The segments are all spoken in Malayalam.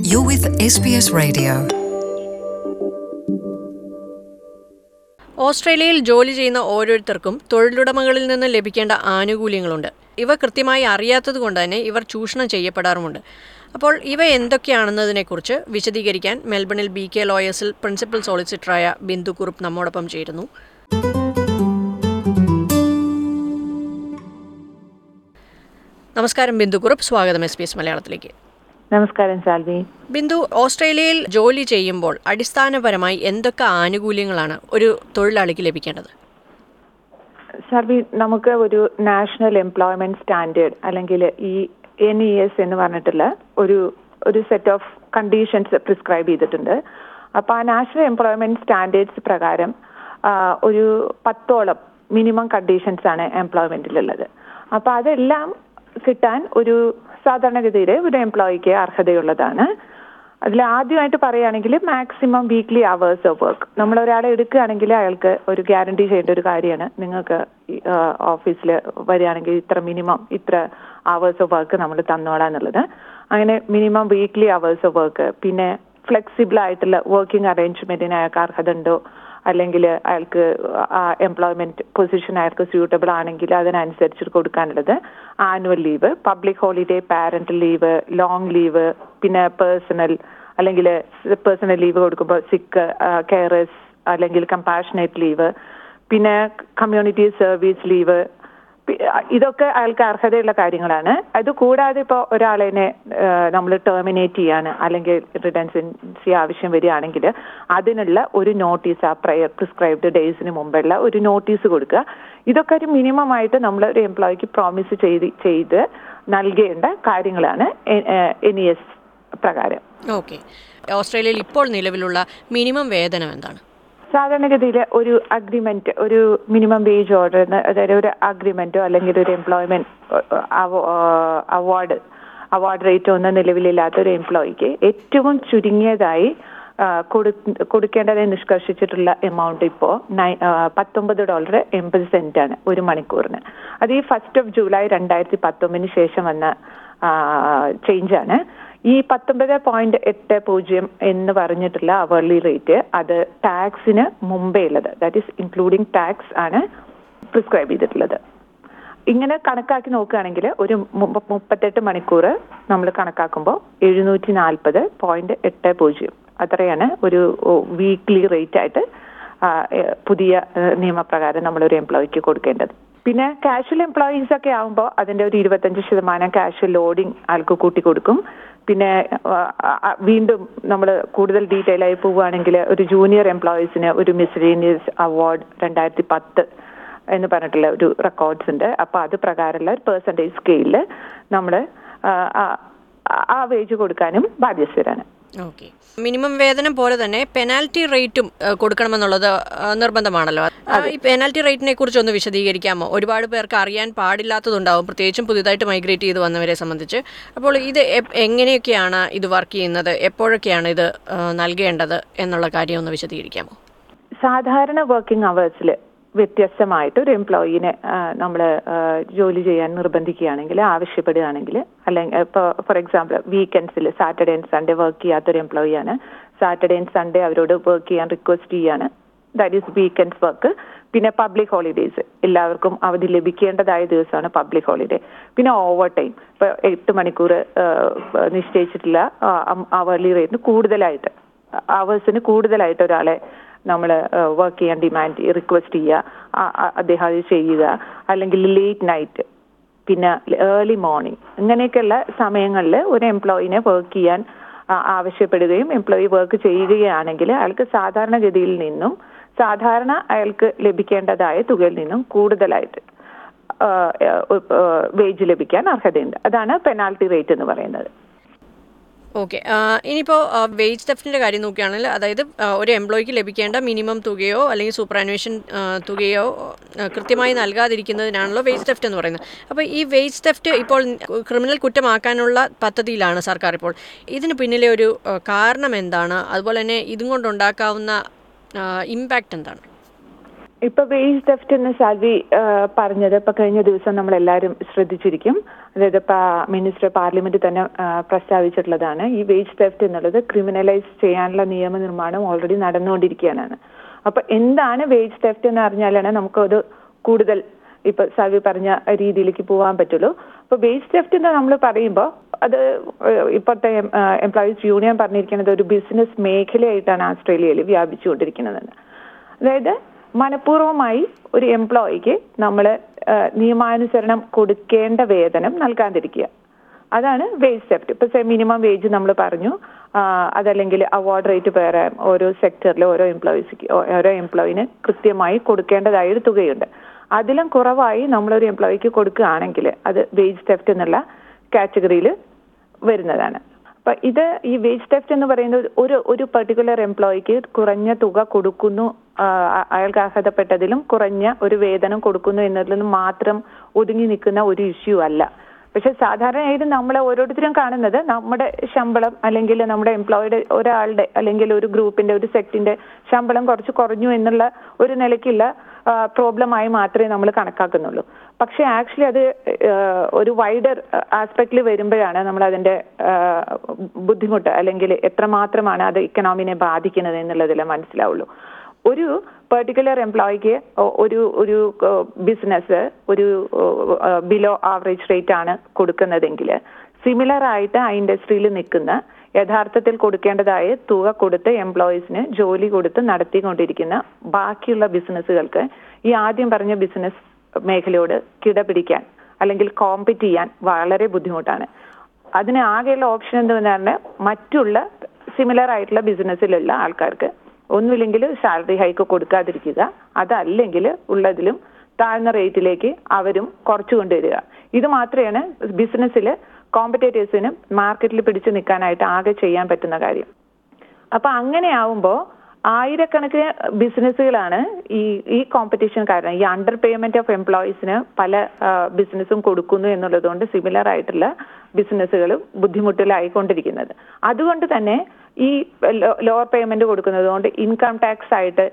You're with SBS Radio. ഓസ്ട്രേലിയയിൽ ജോലി ചെയ്യുന്ന ഓരോരുത്തർക്കും തൊഴിലുടമകളിൽ നിന്ന് ലഭിക്കേണ്ട ആനുകൂല്യങ്ങളുണ്ട്. ഇവ കൃത്യമായി അറിയാത്തതുകൊണ്ട് തന്നെ ഇവർ ചൂഷണം ചെയ്യപ്പെടാറുമുണ്ട്. അപ്പോൾ ഇവ എന്തൊക്കെയാണെന്നതിനെക്കുറിച്ച് വിശദീകരിക്കാൻ മെൽബണിൽ BK ലോയേഴ്സിൽ പ്രിൻസിപ്പൽ സോളിസിറ്ററായ ബിന്ദു കുറുപ്പ് നമ്മോടൊപ്പം ചേരുന്നു. നമസ്കാരം ബിന്ദു കുറുപ്പ്, സ്വാഗതം SBS മലയാളത്തിലേക്ക്. നമസ്കാരം സാൽവി. ബിന്ദു, ഓസ്ട്രേലിയയിൽ ജോലി ചെയ്യുമ്പോൾ അടിസ്ഥാനപരമായി എന്തൊക്കെ ആനുകൂല്യങ്ങളാണ് ഒരു തൊഴിലാളിക്ക് ലഭിക്കേണ്ടത്? സാൽവി, നമുക്ക് ഒരു നാഷണൽ എംപ്ലോയ്മെന്റ് സ്റ്റാൻഡേർഡ് അല്ലെങ്കിൽ ഈ NES എന്ന് പറഞ്ഞിട്ടുള്ള ഒരു സെറ്റ് ഓഫ് കണ്ടീഷൻസ് പ്രിസ്ക്രൈബ് ചെയ്തിട്ടുണ്ട്. അപ്പോൾ ആ നാഷണൽ എംപ്ലോയ്മെന്റ് സ്റ്റാൻഡേർഡ്സ് പ്രകാരം ഒരു 10ഓളം മിനിമം കണ്ടീഷൻസ് ആണ് എംപ്ലോയ്മെന്റിലുള്ളത്. അപ്പോൾ അതെല്ലാം കിട്ടാൻ ഒരു സാധാരണഗതിയിൽ ഒരു എംപ്ലോയിക്ക് അർഹതയുള്ളതാണ്. അതിൽ ആദ്യമായിട്ട് പറയുകയാണെങ്കിൽ maximum weekly hours of work. നമ്മളൊരാളെ എടുക്കുകയാണെങ്കിൽ അയാൾക്ക് ഒരു ഗ്യാരണ്ടി ചെയ്യേണ്ട ഒരു കാര്യമാണ്, നിങ്ങൾക്ക് ഓഫീസിൽ വരികയാണെങ്കിൽ ഇത്ര അവേഴ്സ് ഓഫ് വർക്ക് നമ്മൾ തന്നോളാം എന്നുള്ളത്. അങ്ങനെ minimum weekly hours of work, പിന്നെ ഫ്ലെക്സിബിൾ ആയിട്ടുള്ള വർക്കിംഗ് അറേഞ്ച്മെന്റിന് അയാൾക്ക് അർഹത ഉണ്ടോ, അല്ലെങ്കിൽ അയാൾക്ക് ആ എംപ്ലോയ്മെന്റ് പൊസിഷൻ അയാൾക്ക് സ്യൂട്ടബിൾ ആണെങ്കിൽ അതിനനുസരിച്ച് കൊടുക്കാനുള്ളത് annual leave, public holiday, parental leave, long leave, പിന്നെ പേഴ്സണൽ ലീവ് കൊടുക്കുമ്പോൾ സിക്ക് കെയറേഴ്സ് അല്ലെങ്കിൽ കമ്പാഷനേറ്റ് ലീവ്, പിന്നെ കമ്മ്യൂണിറ്റി സർവീസ് ലീവ്. ഇതൊക്കെ അയാൾക്ക് അർഹതയുള്ള കാര്യങ്ങളാണ്. അത് കൂടാതെ ഇപ്പോൾ ഒരാളെ നമ്മൾ ടെർമിനേറ്റ് ചെയ്യാണ് അല്ലെങ്കിൽ റിഡൻഡൻസി ആവശ്യം വരികയാണെങ്കിൽ അതിനുള്ള ഒരു നോട്ടീസ്, ആ പ്രിസ്ക്രൈബ്ഡ് ഡേയ്സിന് മുമ്പുള്ള ഒരു നോട്ടീസ് കൊടുക്കുക. ഇതൊക്കെ ഒരു മിനിമം ആയിട്ട് നമ്മൾ ഒരു എംപ്ലോയിക്ക് പ്രോമിസ് ചെയ്ത് നൽകേണ്ട കാര്യങ്ങളാണ് NES പ്രകാരം. ഓക്കെ, ഓസ്ട്രേലിയയിൽ ഇപ്പോൾ നിലവിലുള്ള മിനിമം വേതനം എന്താണ്? സാധാരണഗതിയിൽ ഒരു അഗ്രിമെന്റ്, ഒരു മിനിമം വേജ് ഓർഡർ, അതായത് ഒരു അഗ്രിമെന്റോ അല്ലെങ്കിൽ ഒരു എംപ്ലോയ്മെന്റ് അവാർഡ് റേറ്റോ ഒന്നും നിലവിലില്ലാത്ത ഒരു എംപ്ലോയിക്ക് ഏറ്റവും ചുരുങ്ങിയതായി കൊടുക്കേണ്ടതായി നിഷ്കർഷിച്ചിട്ടുള്ള എമൗണ്ട് ഇപ്പോൾ $19.80 ആണ് ഒരു മണിക്കൂറിന്. അത് ഈ 1 ജൂലൈ 2019 ശേഷം വന്ന ചേഞ്ചാണ്. ഈ 19.80 എന്ന് പറഞ്ഞിട്ടുള്ള അവർലി റേറ്റ് അത് ടാക്സിന് മുമ്പേ ഉള്ളത്, ദാറ്റ് ഈസ് ഇൻക്ലൂഡിങ് ടാക്സ് ആണ് പ്രിസ്ക്രൈബ് ചെയ്തിട്ടുള്ളത്. ഇങ്ങനെ കണക്കാക്കി നോക്കുകയാണെങ്കിൽ ഒരു 38 മണിക്കൂർ നമ്മൾ കണക്കാക്കുമ്പോൾ 740.80 അത്രയാണ് ഒരു വീക്ക്ലി റേറ്റ് ആയിട്ട് പുതിയ നിയമപ്രകാരം നമ്മളൊരു എംപ്ലോയിക്ക് കൊടുക്കേണ്ടത്. പിന്നെ കാഷ്വൽ എംപ്ലോയീസ് ഒക്കെ ആകുമ്പോൾ അതിന്റെ ഒരു 25% കാഷ്വൽ ലോഡിംഗ് ആൾക്ക് കൂട്ടി കൊടുക്കും. പിന്നെ വീണ്ടും നമ്മൾ കൂടുതൽ ഡീറ്റെയിൽ ആയി പോവുകയാണെങ്കിൽ ഒരു ജൂനിയർ എംപ്ലോയീസിന് ഒരു മിസ്ലേനിയസ് അവാർഡ് 2010 എന്ന് പറഞ്ഞിട്ടുള്ള ഒരു റെക്കോർഡ്സ് ഉണ്ട്. അപ്പോൾ അത് പ്രകാരമുള്ള ഒരു പെർസെൻറ്റേജ് സ്കെയിലിൽ നമ്മൾ ആ വേജ് കൊടുക്കാനും ബാധ്യസ്ഥരാണ്. ഓക്കെ, മിനിമം വേതനം പോലെ തന്നെ പെനാൽറ്റി റേറ്റും കൊടുക്കണമെന്നുള്ളത് നിർബന്ധമാണല്ലോ. ഈ പെനാൽറ്റി റേറ്റിനെ കുറിച്ച് ഒന്ന് വിശദീകരിക്കാമോ? ഒരുപാട് പേർക്ക് അറിയാൻ പാടില്ലാത്തതുണ്ടാവും, പ്രത്യേകിച്ചും പുതിയതായിട്ട് മൈഗ്രേറ്റ് ചെയ്ത് വന്നവരെ സംബന്ധിച്ച്. അപ്പോൾ ഇത് എങ്ങനെയൊക്കെയാണ് ഇത് വർക്ക് ചെയ്യുന്നത്, എപ്പോഴൊക്കെയാണ് ഇത് നൽകേണ്ടത് എന്നുള്ള കാര്യം ഒന്ന് വിശദീകരിക്കാമോ? സാധാരണ വർക്കിംഗ് അവേഴ്സിൽ വ്യത്യസ്തമായിട്ട് ഒരു എംപ്ലോയിനെ നമ്മൾ ജോലി ചെയ്യാൻ നിർബന്ധിക്കുകയാണെങ്കിൽ, ആവശ്യപ്പെടുകയാണെങ്കിൽ, അല്ലെങ്കിൽ ഇപ്പോൾ ഫോർ എക്സാമ്പിൾ വീക്കെൻഡ്സിൽ സാറ്റർഡേ ആൻഡ് സൺഡേ വർക്ക് ചെയ്യാത്തൊരു എംപ്ലോയിയാണ്, സാറ്റർഡേ ആൻഡ് സൺഡേ അവരോട് വർക്ക് ചെയ്യാൻ റിക്വസ്റ്റ് ചെയ്യാണ്, ദാറ്റ് ഈസ് വീക്കെൻഡ്സ് വർക്ക്. പിന്നെ പബ്ലിക് ഹോളിഡേയ്സ്, എല്ലാവർക്കും അവധി ലഭിക്കേണ്ടതായ ദിവസമാണ് പബ്ലിക് ഹോളിഡേ. പിന്നെ ഓവർ ടൈം, ഇപ്പോൾ 8 മണിക്കൂർ നിശ്ചയിച്ചിട്ടുള്ള അവർലി റേറ്റിന് കൂടുതലായിട്ട്, അവേഴ്സിന് കൂടുതലായിട്ട് ഒരാളെ നമ്മൾ വർക്ക് ചെയ്യാൻ റിക്വസ്റ്റ് ചെയ്യുക, അദ്ദേഹം അത് ചെയ്യുക. അല്ലെങ്കിൽ ലേറ്റ് നൈറ്റ്, പിന്നെ ഏർലി മോർണിംഗ്, ഇങ്ങനെയൊക്കെയുള്ള സമയങ്ങളിൽ ഒരു എംപ്ലോയിനെ വർക്ക് ചെയ്യാൻ ആവശ്യപ്പെടുകയും എംപ്ലോയി വർക്ക് ചെയ്യുകയാണെങ്കിൽ അയാൾക്ക് സാധാരണഗതിയിൽ നിന്നും സാധാരണ അയാൾക്ക് ലഭിക്കേണ്ടതായ തുകയിൽ നിന്നും കൂടുതലായിട്ട് വേജ് ലഭിക്കാൻ അർഹതയുണ്ട്. അതാണ് പെനാൽറ്റി റേറ്റ് എന്ന് പറയുന്നത്. ഓക്കെ, ഇനിയിപ്പോൾ വേജ് തെഫ്റ്റിൻ്റെ കാര്യം നോക്കുകയാണെങ്കിൽ, അതായത് ഒരു എംപ്ലോയിക്ക് ലഭിക്കേണ്ട മിനിമം തുകയോ അല്ലെങ്കിൽ സൂപ്പറാനുവേഷൻ തുകയോ കൃത്യമായി നൽകാതിരിക്കുന്നതിനാണല്ലോ വേജ് തെഫ്റ്റ് എന്ന് പറയുന്നത്. അപ്പോൾ ഈ വേജ് തെഫ്റ്റ് ഇപ്പോൾ ക്രിമിനൽ കുറ്റമാക്കാനുള്ള പദ്ധതിയിലാണ് സർക്കാർ ഇപ്പോൾ. ഇതിന് പിന്നിലെ ഒരു കാരണം എന്താണ്? അതുപോലെ തന്നെ ഇതും കൊണ്ടുണ്ടാക്കാവുന്ന ഇമ്പാക്റ്റ് എന്താണ്? ഇപ്പൊ വേജ് തെഫ്റ്റ് എന്ന് സാൽവി പറഞ്ഞത് ഇപ്പൊ കഴിഞ്ഞ ദിവസം നമ്മൾ എല്ലാവരും ശ്രദ്ധിച്ചിരിക്കും. അതായത് മിനിസ്റ്റർ പാർലമെന്റ് തന്നെ പ്രസ്താവിച്ചിട്ടുള്ളതാണ്. ഈ വേജ് തെഫ്റ്റ് എന്നുള്ളത് ക്രിമിനലൈസ് ചെയ്യാനുള്ള നിയമനിർമ്മാണം ഓൾറെഡി നടന്നുകൊണ്ടിരിക്കുകയാണ്. അപ്പൊ എന്താണ് വേജ് തെഫ്റ്റ് എന്ന് അറിഞ്ഞാലാണ് നമുക്കത് കൂടുതൽ ഇപ്പൊ സാൽവി പറഞ്ഞ രീതിയിലേക്ക് പോകാൻ പറ്റുള്ളൂ. അപ്പൊ വേജ് തെഫ്റ്റ് എന്ന് നമ്മൾ പറയുമ്പോൾ അത് ഇപ്പോഴത്തെ എംപ്ലോയീസ് യൂണിയൻ പറഞ്ഞിരിക്കുന്നത് ഒരു ബിസിനസ് മേഖലയായിട്ടാണ് ആസ്ട്രേലിയയിൽ വ്യാപിച്ചുകൊണ്ടിരിക്കുന്നത്. അതായത് മനഃപൂർവ്വമായി ഒരു എംപ്ലോയിക്ക് നമ്മൾ നിയമാനുസരണം കൊടുക്കേണ്ട വേതനം നൽകാതിരിക്കുക, അതാണ് വേജ് തെഫ്റ്റ്. ഇപ്പൊ മിനിമം വേജ് നമ്മൾ പറഞ്ഞു, അതല്ലെങ്കിൽ അവാർഡ് റേറ്റ് വേറെ ഓരോ സെക്ടറിലെ ഓരോ എംപ്ലോയിന് കൃത്യമായി കൊടുക്കേണ്ടതായ ഒരു തുകയുണ്ട്. അതിലും കുറവായി നമ്മളൊരു എംപ്ലോയിക്ക് കൊടുക്കുകയാണെങ്കിൽ അത് വേജ് തെഫ്റ്റ് എന്നുള്ള കാറ്റഗറിയിൽ വരുന്നതാണ്. അപ്പൊ ഇത് ഈ വേജ് തെഫ്റ്റ് എന്ന് പറയുന്നത് ഒരു പെർട്ടിക്കുലർ എംപ്ലോയിക്ക് കുറഞ്ഞ തുക കൊടുക്കുന്നു, അയാൾക്ക് അർഹതപ്പെട്ടതിലും കുറഞ്ഞ ഒരു വേതനം കൊടുക്കുന്നു എന്നതിൽ മാത്രം ഒതുങ്ങി നിൽക്കുന്ന ഒരു ഇഷ്യൂ അല്ല. പക്ഷെ സാധാരണയായിട്ട് നമ്മൾ ഓരോരുത്തരും കാണുന്നത് നമ്മുടെ ശമ്പളം അല്ലെങ്കിൽ നമ്മുടെ എംപ്ലോയിയുടെ ഒരാളുടെ അല്ലെങ്കിൽ ഒരു ഗ്രൂപ്പിന്റെ ഒരു സെക്ടിന്റെ ശമ്പളം കുറച്ച് കുറഞ്ഞു എന്നുള്ള ഒരു നിലയ്ക്കുള്ള പ്രോബ്ലമായി മാത്രമേ നമ്മൾ കണക്കാക്കുന്നുള്ളൂ. പക്ഷെ ആക്ച്വലി അത് ഒരു വൈഡർ ആസ്പെക്റ്റിൽ വരുമ്പോഴാണ് നമ്മൾ അതിന്റെ ബുദ്ധിമുട്ട് അല്ലെങ്കിൽ എത്രമാത്രമാണ് അത് ഇക്കണോമിനെ ബാധിക്കുന്നത് എന്നുള്ളതിൽ മനസ്സിലാവുള്ളൂ. ഒരു പെർട്ടിക്കുലർ എംപ്ലോയിക്ക് ഒരു ബിസിനസ് ഒരു ബിലോ ആവറേജ് റേറ്റ് ആണ് കൊടുക്കുന്നതെങ്കിൽ സിമിലർ ആയിട്ട് ആ ഇൻഡസ്ട്രിയിൽ നിൽക്കുന്ന യഥാർത്ഥത്തിൽ കൊടുക്കേണ്ടതായ തുക കൊടുത്ത് എംപ്ലോയീസിന് ജോലി കൊടുത്ത് നടത്തിക്കൊണ്ടിരിക്കുന്ന ബാക്കിയുള്ള ബിസിനസ്സുകൾക്ക് ഈ ആദ്യം പറഞ്ഞ ബിസിനസ് മേഖലയോട് കിടപിടിക്കാൻ അല്ലെങ്കിൽ കോമ്പറ്റ് ചെയ്യാൻ വളരെ ബുദ്ധിമുട്ടാണ്. അതിന് ആകെയുള്ള ഓപ്ഷൻ എന്ന് പറഞ്ഞാൽ മറ്റുള്ള സിമിലർ ആയിട്ടുള്ള ബിസിനസ്സിലുള്ള ആൾക്കാർക്ക് ഒന്നുമില്ലെങ്കിൽ സാലറി ഹൈക്ക് കൊടുക്കാതിരിക്കുക, അതല്ലെങ്കിൽ ഉള്ളതിലും താഴ്ന്ന റേറ്റിലേക്ക് അവരും കുറച്ചു കൊണ്ടുവരിക. ഇത് മാത്രമാണ് ബിസിനസ്സിൽ കോമ്പറ്റേറ്റേഴ്സിനും മാർക്കറ്റിൽ പിടിച്ചു നിൽക്കാനായിട്ട് ആകെ ചെയ്യാൻ പറ്റുന്ന കാര്യം. അപ്പൊ അങ്ങനെ ആവുമ്പോൾ ആയിരക്കണക്കിന് ബിസിനസ്സുകളാണ് ഈ കോമ്പറ്റീഷൻ കാരണം ഈ അണ്ടർ പേയ്മെന്റ് ഓഫ് എംപ്ലോയീസിന് പല ബിസിനസ്സും കൊടുക്കുന്നു എന്നുള്ളതുകൊണ്ട് സിമിലർ ആയിട്ടുള്ള ബിസിനസ്സുകളും ബുദ്ധിമുട്ടിലായിക്കൊണ്ടിരിക്കുന്നത്. അതുകൊണ്ട് തന്നെ ഈ ലോവർ പേയ്മെന്റ് കൊടുക്കുന്നത് കൊണ്ട് ഇൻകം ടാക്സ് ആയിട്ട്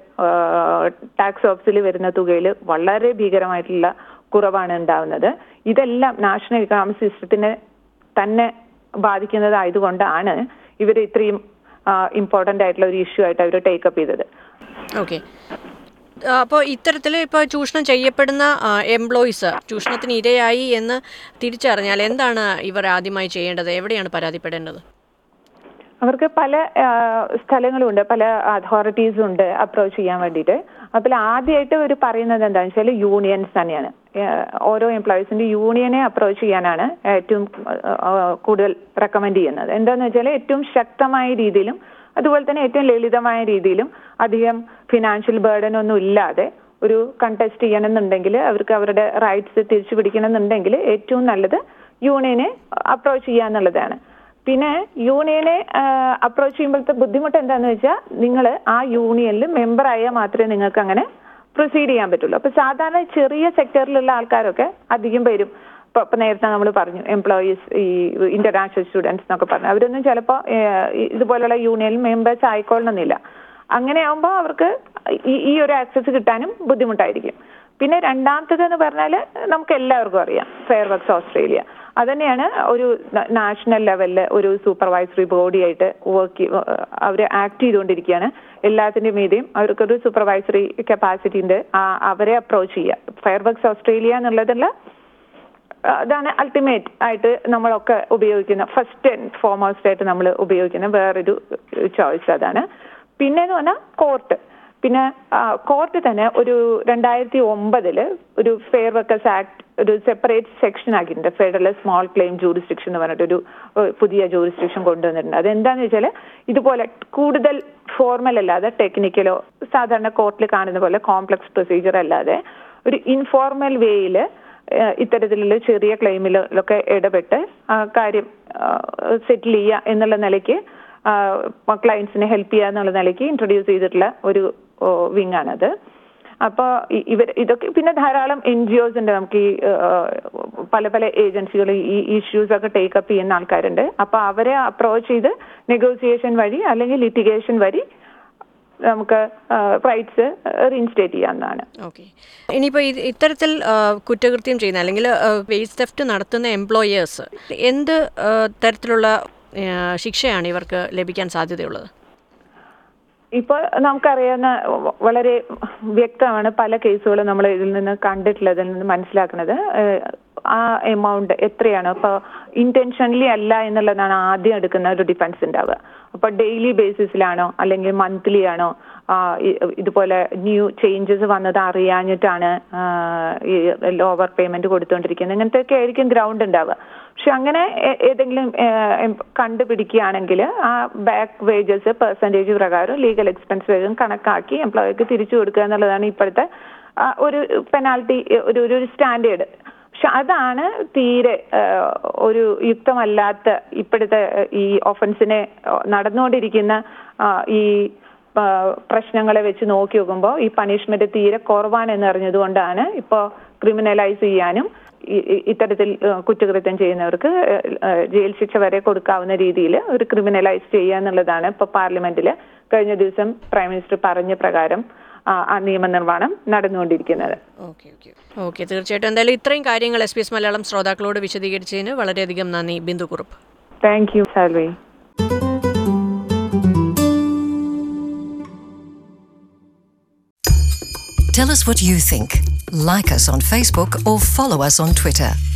ടാക്സ് ഓഫീസിൽ വരുന്ന തുകയിൽ വളരെ ഭീകരമായിട്ടുള്ള കുറവാണ് ഉണ്ടാവുന്നത്. ഇതെല്ലാം നാഷണൽ ഇക്കണോമിക് സിസ്റ്റത്തിനെ തന്നെ ബാധിക്കുന്നതായതുകൊണ്ടാണ് ഇവർ ഇത്രയും ഇമ്പോർട്ടൻ്റ് ആയിട്ടുള്ള ഒരു ഇഷ്യൂ ആയിട്ട് അവർ ടേക്കപ്പ് ചെയ്തത്. ഓക്കെ, അപ്പോൾ ഇത്തരത്തിൽ ഇപ്പോൾ ചൂഷണം ചെയ്യപ്പെടുന്ന എംപ്ലോയീസ് ചൂഷണത്തിന് ഇരയായി എന്ന് തിരിച്ചറിഞ്ഞാൽ എന്താണ് ഇവർ ആദ്യമായി ചെയ്യേണ്ടത്? എവിടെയാണ് പരാതിപ്പെടേണ്ടത്? അവർക്ക് പല സ്ഥലങ്ങളുണ്ട്, പല അതോറിറ്റീസും ഉണ്ട് അപ്രോച്ച് ചെയ്യാൻ വേണ്ടിയിട്ട്. അപ്പോൾ ആദ്യമായിട്ട് അവർ പറയുന്നത് എന്താണെന്ന് വെച്ചാൽ യൂണിയൻസ് തന്നെയാണ്. ഓരോ എംപ്ലോയീസിന്റെ യൂണിയനെ അപ്രോച്ച് ചെയ്യാനാണ് ഏറ്റവും കൂടുതൽ റെക്കമെൻഡ് ചെയ്യുന്നത്. എന്താണെന്ന് വെച്ചാൽ ഏറ്റവും ശക്തമായ രീതിയിലും അതുപോലെ തന്നെ ഏറ്റവും ലളിതമായ രീതിയിലും അധികം ഫിനാൻഷ്യൽ ബേർഡൻ ഒന്നും ഇല്ലാതെ ഒരു കണ്ടസ്റ്റ് ചെയ്യണമെന്നുണ്ടെങ്കിൽ അവർക്ക് അവരുടെ റൈറ്റ്സ് തിരിച്ചു പിടിക്കണമെന്നുണ്ടെങ്കിൽ ഏറ്റവും നല്ലത് യൂണിയനെ അപ്രോച്ച് ചെയ്യുക എന്നുള്ളതാണ്. പിന്നെ യൂണിയനെ അപ്രോച്ച് ചെയ്യുമ്പോഴത്തെ ബുദ്ധിമുട്ട് എന്താണെന്ന് വെച്ചാൽ നിങ്ങൾ ആ യൂണിയനിൽ മെമ്പർ ആയാൽ മാത്രമേ നിങ്ങൾക്ക് അങ്ങനെ പ്രൊസീഡ് ചെയ്യാൻ പറ്റുള്ളൂ. അപ്പൊ സാധാരണ ചെറിയ സെക്ടറിലുള്ള ആൾക്കാരൊക്കെ അധികം പേരും ഇപ്പൊ നേരത്തെ നമ്മൾ പറഞ്ഞു എംപ്ലോയീസ്, ഈ ഇന്റർനാഷണൽ സ്റ്റുഡൻസ് എന്നൊക്കെ പറഞ്ഞു, അവരൊന്നും ചിലപ്പോൾ ഇതുപോലുള്ള യൂണിയനിൽ മെമ്പേഴ്സ് ആയിക്കൊള്ളണമെന്നില്ല. അങ്ങനെ ആകുമ്പോൾ അവർക്ക് ഈ ഒരു ആക്സസ് കിട്ടാനും ബുദ്ധിമുട്ടായിരിക്കും. പിന്നെ രണ്ടാമത്തേതെന്ന് പറഞ്ഞാൽ നമുക്ക് എല്ലാവർക്കും അറിയാം ഫെയർ വർക്സ് ഓസ്ട്രേലിയ അതന്നെയാണ് ഒരു നാഷണൽ ലെവലിൽ ഒരു സൂപ്പർവൈസറി ബോഡി ആയിട്ട് അവർ ആക്ട് ചെയ്തുകൊണ്ടിരിക്കുകയാണ്. എല്ലാത്തിൻ്റെയും മീതെയും അവർക്കൊരു സൂപ്പർവൈസറി കപ്പാസിറ്റിന്റെ അവരെ അപ്രോച്ച് ചെയ്യുക. ഫെയർ വർക്സ് ഓസ്ട്രേലിയ എന്നുള്ളതുള്ള അതാണ് അൾട്ടിമേറ്റ് ആയിട്ട് നമ്മളൊക്കെ ഉപയോഗിക്കുന്ന ഫസ്റ്റ് ആൻഡ് ഫോർമോസ്റ്റ് ആയിട്ട് നമ്മൾ ഉപയോഗിക്കുന്ന വേറൊരു ചോയ്സ് അതാണ്. പിന്നെന്ന് പറഞ്ഞാൽ കോർട്ട്. പിന്നെ കോർട്ട് തന്നെ ഒരു 2009 ഒരു ഫെയർ വർക്കേഴ്സ് ആക്ട് ഒരു സെപ്പറേറ്റ് സെക്ഷൻ ആക്കിയിട്ടുണ്ട്. ഫെഡറൽ സ്മോൾ ക്ലെയിം ജൂറിസ്ഡിക്ഷൻ എന്ന് പറഞ്ഞിട്ടൊരു പുതിയ ജൂറിസ്ഡിക്ഷൻ കൊണ്ടുവന്നിട്ടുണ്ട്. അതെന്താന്ന് വെച്ചാൽ ഇതുപോലെ കൂടുതൽ ഫോർമൽ അല്ലാതെ ടെക്നിക്കലോ സാധാരണ കോർട്ടിൽ കാണുന്ന പോലെ കോംപ്ലക്സ് പ്രൊസീജിയർ അല്ലാതെ ഒരു ഇൻഫോർമൽ വേയിൽ ഇത്തരത്തിലുള്ള ചെറിയ ക്ലെയിമിലൊക്കെ ഇടപെട്ട് കാര്യം സെറ്റിൽ ചെയ്യുക എന്നുള്ള നിലയ്ക്ക് ക്ലയൻസിനെ ഹെൽപ്പ് ചെയ്യുക എന്നുള്ള നിലയ്ക്ക് ഇൻട്രൊഡ്യൂസ് ചെയ്തിട്ടുള്ള ഒരു വിങ് ആണത്. അപ്പോൾ ഇതൊക്കെ പിന്നെ ധാരാളം NGOs ഉണ്ട്. നമുക്ക് ഈ പല പല ഏജൻസികൾ ഈ ഇഷ്യൂസ് ഒക്കെ ടേക്കപ്പ് ചെയ്യുന്ന ആൾക്കാരുണ്ട്. അപ്പോൾ അവരെ അപ്രോച്ച് ചെയ്ത് നെഗോസിയേഷൻ വഴി അല്ലെങ്കിൽ ലിറ്റിഗേഷൻ വഴി നമുക്ക് റൈറ്റ്സ് റീഇൻസ്റ്റേറ്റ് ചെയ്യാവുന്നതാണ്. ഓക്കെ. ഇനിയിപ്പോൾ ഇത്തരത്തിൽ കുറ്റകൃത്യം ചെയ്യുന്ന അല്ലെങ്കിൽ വേസ്റ്റ് തെഫ്റ്റ് നടത്തുന്ന എംപ്ലോയേഴ്സ് എന്ത് തരത്തിലുള്ള ശിക്ഷയാണ് ഇവർക്ക് ലഭിക്കാൻ സാധ്യതയുള്ളത്? ഇപ്പോൾ നമുക്കറിയാവുന്ന വളരെ വ്യക്തമാണ് പല കേസുകളും നമ്മൾ ഇതിൽ നിന്ന് കണ്ടിട്ടുള്ളത്, ഇതിൽ നിന്ന് മനസ്സിലാക്കുന്നത് ആ എമൗണ്ട് എത്രയാണ്. ഇപ്പോൾ ഇന്റൻഷനലി അല്ല എന്നുള്ളതാണ് ആദ്യം എടുക്കുന്ന ഒരു ഡിഫൻസ് ഉണ്ടാവുക. അപ്പോൾ ഡെയിലി ബേസിസിലാണോ അല്ലെങ്കിൽ മന്ത്ലി ആണോ ഇതുപോലെ ന്യൂ ചേഞ്ചസ് വന്നത് അറിയാഞ്ഞിട്ടാണ് ഈ ലോവർ പേയ്മെന്റ് കൊടുത്തുകൊണ്ടിരിക്കുന്നത്, ഇങ്ങനത്തെയൊക്കെ ആയിരിക്കും ഗ്രൗണ്ട് ഉണ്ടാവുക. പക്ഷെ അങ്ങനെ ഏതെങ്കിലും കണ്ടുപിടിക്കുകയാണെങ്കിൽ ആ ബാക്ക് വേജസ് പെർസെൻറ്റേജ് പ്രകാരം ലീഗൽ എക്സ്പെൻസ് വേഗം കണക്കാക്കി എംപ്ലോയിക്ക് തിരിച്ചു കൊടുക്കുക എന്നുള്ളതാണ് ഇപ്പോഴത്തെ ഒരു പെനാൽറ്റി, ഒരു സ്റ്റാൻഡേർഡ്. പക്ഷെ അതാണ് തീരെ ഒരു യുക്തമല്ലാത്ത ഇപ്പോഴത്തെ ഈ ഒഫൻസിനെ നടന്നുകൊണ്ടിരിക്കുന്ന ഈ പ്രശ്നങ്ങളെ വെച്ച് നോക്കി നോക്കുമ്പോൾ ഈ പണിഷ്മെന്റ് തീരെ കുറവാണെന്ന് അറിഞ്ഞതുകൊണ്ടാണ് ഇപ്പോൾ ക്രിമിനലൈസ് ചെയ്യാനും ഇത്തരത്തിൽ കുറ്റകൃത്യം ചെയ്യുന്നവർക്ക് ജയിൽ ശിക്ഷ വരെ കൊടുക്കാവുന്ന രീതിയിൽ ഒരു ക്രിമിനലൈസ് ചെയ്യുക എന്നുള്ളതാണ് ഇപ്പോൾ പാർലമെന്റിൽ കഴിഞ്ഞ ദിവസം പ്രൈം മിനിസ്റ്റർ പറഞ്ഞ പ്രകാരം ആ നിയമനിർമ്മാണം നടന്നുകൊണ്ടിരിക്കുന്നത്. ഓക്കെ, തീർച്ചയായിട്ടും. എന്തായാലും ഇത്രയും കാര്യങ്ങൾ SBS മലയാളം ശ്രോതാക്കളോട് വിശദീകരിച്ചതിന് വളരെയധികം നന്ദി Bindu Kurup. Thank you Salvi. Tell us what you think. Like us on Facebook or follow us on Twitter.